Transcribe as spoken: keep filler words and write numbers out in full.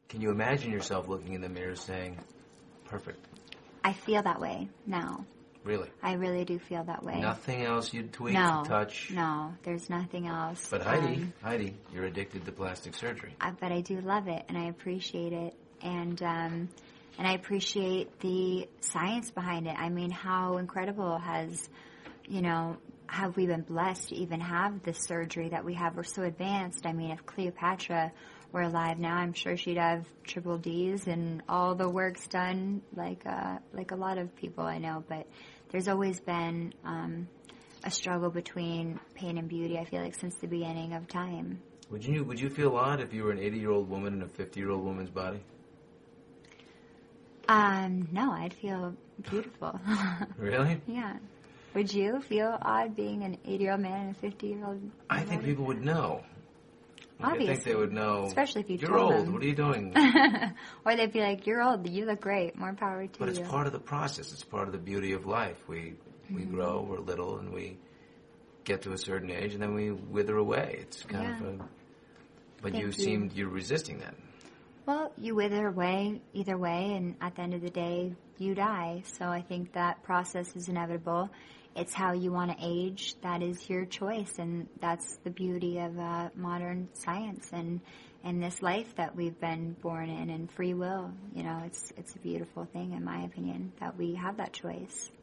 Can you imagine yourself looking in the mirror saying, perfect? I feel that way now. Really? I really do feel that way. Nothing else you'd tweak, no, touch? No, there's nothing else. But Heidi, um, Heidi, you're addicted to plastic surgery. I, but I do love it, and I appreciate it. And um, and I appreciate the science behind it. I mean, how incredible has, you know, have we been blessed to even have this surgery that we have? We're so advanced. I mean, if Cleopatra were alive now, I'm sure she'd have triple D's and all the work's done like uh, like a lot of people I know. But there's always been um, a struggle between pain and beauty, I feel like, since the beginning of time. Would you would you feel odd if you were an eighty-year-old woman in a fifty-year-old woman's body? Um, no, I'd feel beautiful. Really? Yeah. Would you feel odd being an eighty-year-old man and a fifty-year-old? I think people would know. Obviously. I think they would know. Especially if you You're told old. them. What are you doing? Or they'd be like, "You're old. You look great. More power to But you." it's part of the process. It's part of the beauty of life. We we Mhm. grow. We're little, and we get to a certain age, and then we wither away. It's kind Yeah. of a. But Thank you you. seemed you're resisting that. Well, you wither away either way, and at the end of the day, you die. So I think that process is inevitable. It's how you want to age. That is your choice, and that's the beauty of uh, modern science and and this life that we've been born in, and free will. You know, it's it's a beautiful thing, in my opinion, that we have that choice.